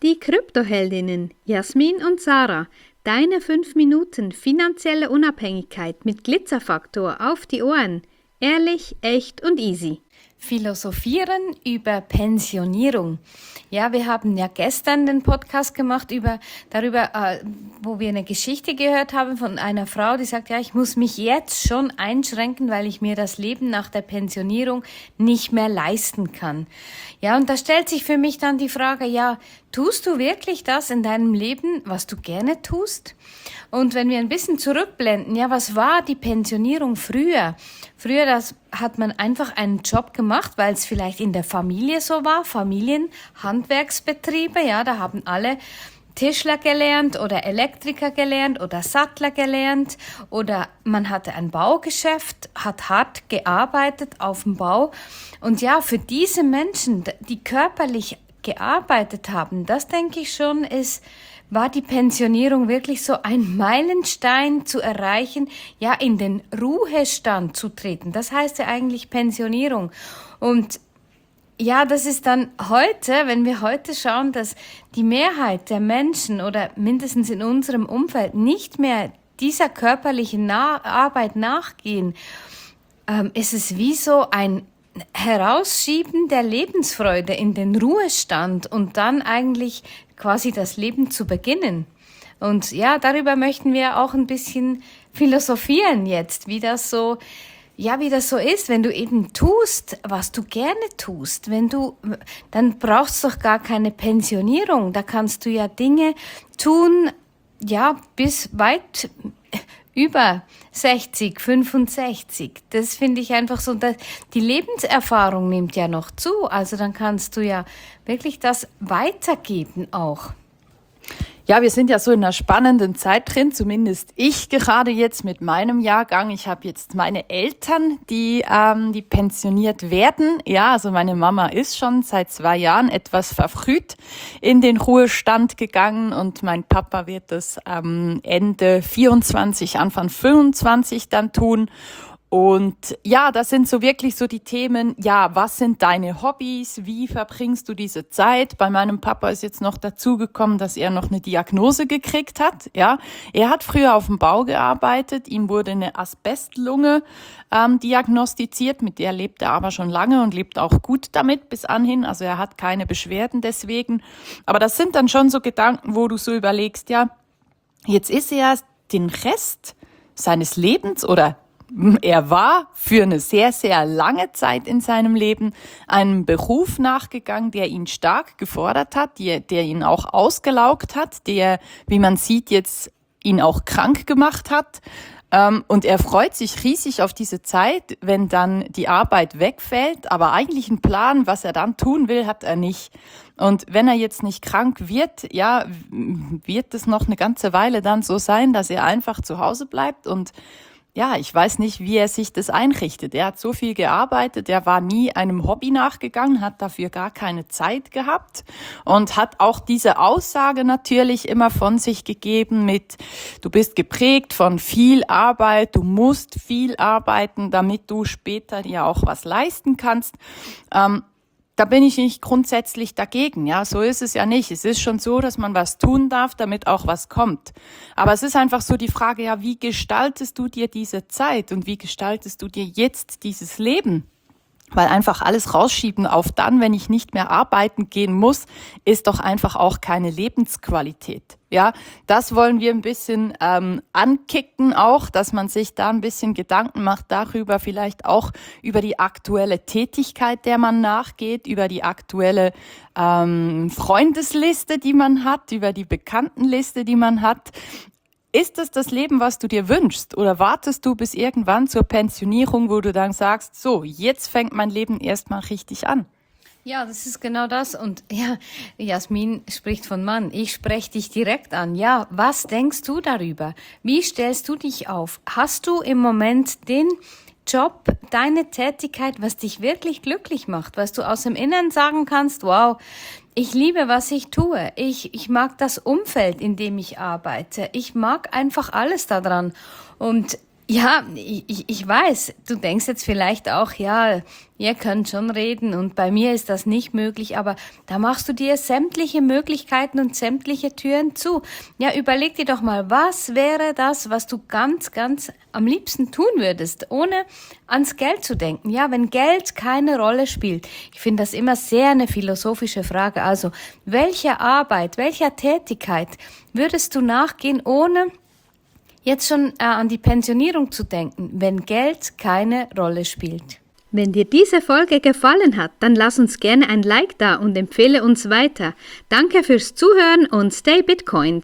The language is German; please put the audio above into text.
Die Kryptoheldinnen Jasmin und Sarah, deine 5 Minuten finanzielle Unabhängigkeit mit Glitzerfaktor auf die Ohren. Ehrlich, echt und easy. Philosophieren über Pensionierung. Ja, wir haben ja gestern den Podcast gemacht darüber, wo wir eine Geschichte gehört haben von einer Frau, die sagt, ja, ich muss mich jetzt schon einschränken, weil ich mir das Leben nach der Pensionierung nicht mehr leisten kann. Ja, und da stellt sich für mich dann die Frage, ja, tust du wirklich das in deinem Leben, was du gerne tust? Und wenn wir ein bisschen zurückblenden, ja, was war die Pensionierung früher? Früher, das hat man einfach einen Job gemacht, weil es vielleicht in der Familie so war, Familienhandwerksbetriebe, ja, da haben alle Tischler gelernt oder Elektriker gelernt oder Sattler gelernt oder man hatte ein Baugeschäft, hat hart gearbeitet auf dem Bau. Und ja, für diese Menschen, die körperlich gearbeitet haben, das denke ich schon war die Pensionierung wirklich so ein Meilenstein zu erreichen, ja, in den Ruhestand zu treten. Das heißt ja eigentlich Pensionierung. Und ja, das ist dann heute, wenn wir heute schauen, dass die Mehrheit der Menschen oder mindestens in unserem Umfeld nicht mehr dieser körperlichen Arbeit nachgehen, ist es wie so ein Herausschieben der Lebensfreude in den Ruhestand und dann eigentlich quasi das Leben zu beginnen. Und ja, darüber möchten wir auch ein bisschen philosophieren jetzt, wie das so ist, wenn du eben tust, was du gerne tust, dann brauchst du doch gar keine Pensionierung, da kannst du ja Dinge tun, ja, bis weit über 60, 65. Das finde ich einfach so, dass die Lebenserfahrung nimmt ja noch zu. Also dann kannst du ja wirklich das weitergeben auch. Ja, wir sind ja so in einer spannenden Zeit drin, zumindest ich gerade jetzt mit meinem Jahrgang. Ich habe jetzt meine Eltern, die pensioniert werden. Ja, also meine Mama ist schon seit 2 Jahren etwas verfrüht in den Ruhestand gegangen und mein Papa wird das Ende 24, Anfang 25 dann tun. Und ja, das sind so wirklich so die Themen, ja, was sind deine Hobbys, wie verbringst du diese Zeit? Bei meinem Papa ist jetzt noch dazugekommen, dass er noch eine Diagnose gekriegt hat, ja. Er hat früher auf dem Bau gearbeitet, ihm wurde eine Asbestlunge diagnostiziert, mit der lebt er aber schon lange und lebt auch gut damit bis anhin, also er hat keine Beschwerden deswegen. Aber das sind dann schon so Gedanken, wo du so überlegst, ja, jetzt ist er den Rest seines Lebens oder er war für eine sehr, sehr lange Zeit in seinem Leben einem Beruf nachgegangen, der ihn stark gefordert hat, der ihn auch ausgelaugt hat, der, wie man sieht, jetzt ihn auch krank gemacht hat. Und er freut sich riesig auf diese Zeit, wenn dann die Arbeit wegfällt. Aber eigentlich einen Plan, was er dann tun will, hat er nicht. Und wenn er jetzt nicht krank wird, ja, wird es noch eine ganze Weile dann so sein, dass er einfach zu Hause bleibt und ja, ich weiß nicht, wie er sich das einrichtet. Er hat so viel gearbeitet, er war nie einem Hobby nachgegangen, hat dafür gar keine Zeit gehabt und hat auch diese Aussage natürlich immer von sich gegeben mit, du bist geprägt von viel Arbeit, du musst viel arbeiten, damit du später ja auch was leisten kannst. Da bin ich nicht grundsätzlich dagegen, ja, so ist es ja nicht. Es ist schon so, dass man was tun darf, damit auch was kommt. Aber es ist einfach so die Frage, ja, wie gestaltest du dir diese Zeit und wie gestaltest du dir jetzt dieses Leben? Weil einfach alles rausschieben auf dann, wenn ich nicht mehr arbeiten gehen muss, ist doch einfach auch keine Lebensqualität. Ja, das wollen wir ein bisschen ankicken auch, dass man sich da ein bisschen Gedanken macht darüber, vielleicht auch über die aktuelle Tätigkeit, der man nachgeht, über die aktuelle Freundesliste, die man hat, über die Bekanntenliste, die man hat. Ist es das Leben, was du dir wünschst? Oder wartest du bis irgendwann zur Pensionierung, wo du dann sagst, so, jetzt fängt mein Leben erstmal richtig an? Ja, das ist genau das. Und ja, Jasmin spricht von Mann. Ich spreche dich direkt an. Ja, was denkst du darüber? Wie stellst du dich auf? Hast du im Moment den Job, deine Tätigkeit, was dich wirklich glücklich macht, was du aus dem Inneren sagen kannst, wow, ich liebe, was ich tue. Ich mag das Umfeld, in dem ich arbeite. Ich mag einfach alles daran. Und Ja, ich weiß, du denkst jetzt vielleicht auch, ja, ihr könnt schon reden und bei mir ist das nicht möglich, aber da machst du dir sämtliche Möglichkeiten und sämtliche Türen zu. Ja, überleg dir doch mal, was wäre das, was du ganz, ganz am liebsten tun würdest, ohne ans Geld zu denken. Ja, wenn Geld keine Rolle spielt. Ich finde das immer sehr eine philosophische Frage. Also, welcher Arbeit, welcher Tätigkeit würdest du nachgehen, ohne jetzt schon an die Pensionierung zu denken, wenn Geld keine Rolle spielt? Wenn dir diese Folge gefallen hat, dann lass uns gerne ein Like da und empfehle uns weiter. Danke fürs Zuhören und stay Bitcoin.